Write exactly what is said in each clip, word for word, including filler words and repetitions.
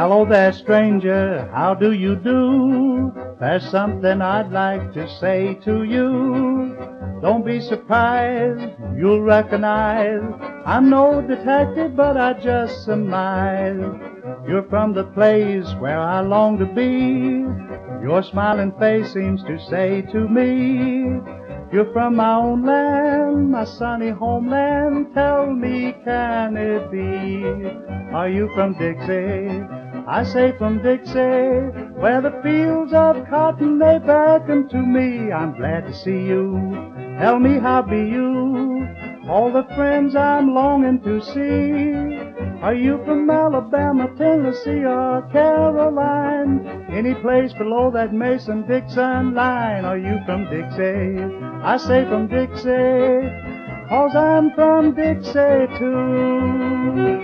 Hello there, stranger, how do you do? There's something I'd like to say to you. Don't be surprised, you'll recognize I'm no detective, but I just surmise you're from the place where I long to be. Your smiling face seems to say to me, you're from my own land, my sunny homeland. Tell me, can it be? Are you from Dixie? I say from Dixie, where the fields of cotton they beckon to me. I'm glad to see you. Tell me, how be you? All the friends I'm longing to see. Are you from Alabama, Tennessee, or Caroline? Any place below that Mason-Dixon line? Are you from Dixie? I say from Dixie, 'cause I'm from Dixie too.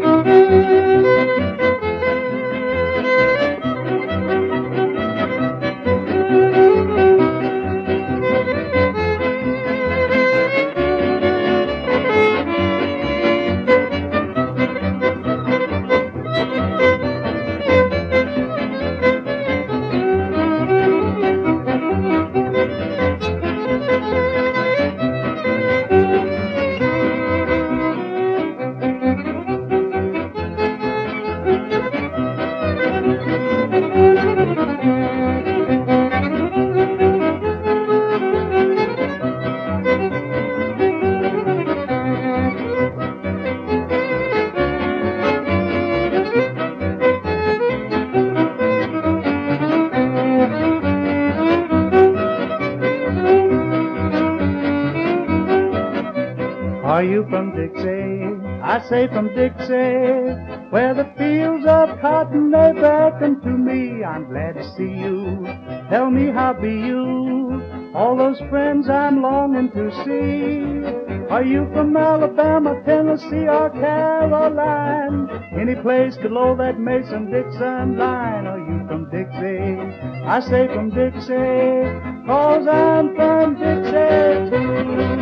Are you from Dixie? I say from Dixie, where the fields of cotton they beckon to me. I'm glad to see you. Tell me, how be you? All those friends I'm longing to see. Are you from Alabama, Tennessee, or Caroline? Any place below that Mason-Dixon line? Are you from Dixie? I say from Dixie, 'cause I'm from Dixie too.